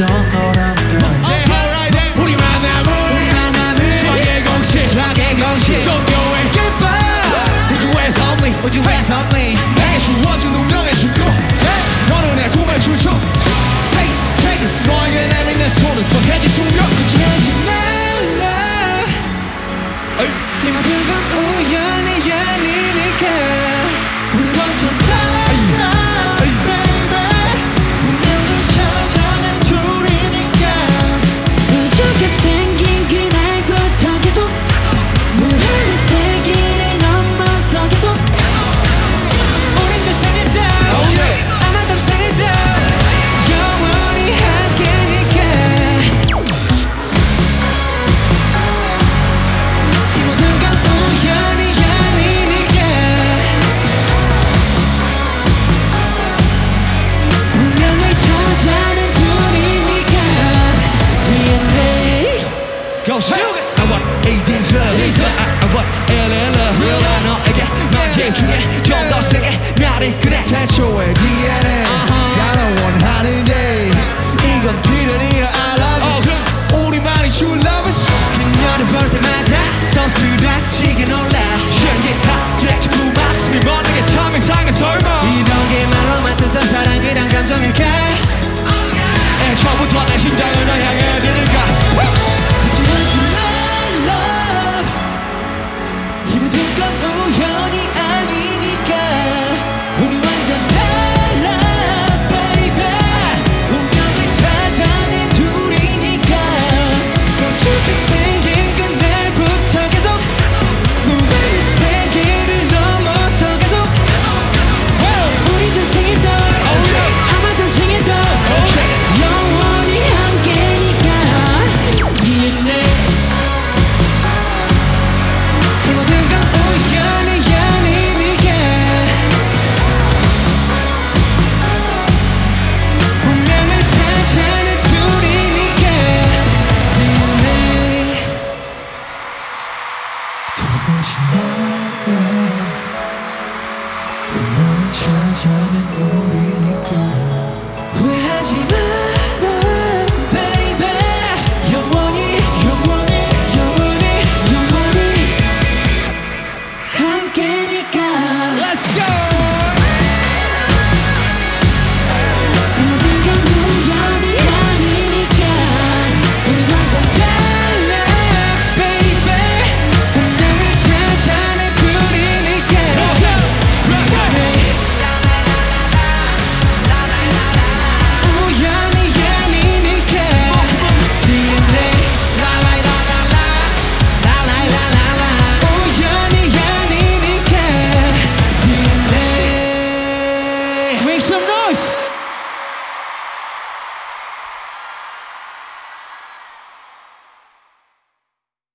있었던 너라는 걸 우리 만남은 수학의 공식 종교의 기쁨 우주에서 only 내게 주어진 운명의 주고 너는 내 꿈을 주죠 Take it 너에게 내민 내 손을 더해진 숙명 지나지 말라 이 모든 건 우연이 아니니까 우리 먼저 달라 baby 운명을 찾아낸 둘이니까 우주가 생긴 그날부터 계속 무한한 세기를 넘어서 계속 우린 더 생했다 아마 더 생했다 영원히 함께니까 이 모든 건 우연이 아니니까 운명을 찾아낸 둘이니까 DNA Go shoot it! I want AD I want LL 너에게 넌 제일 중에 좀 더 세게 나를 꺼내 태초의 DNA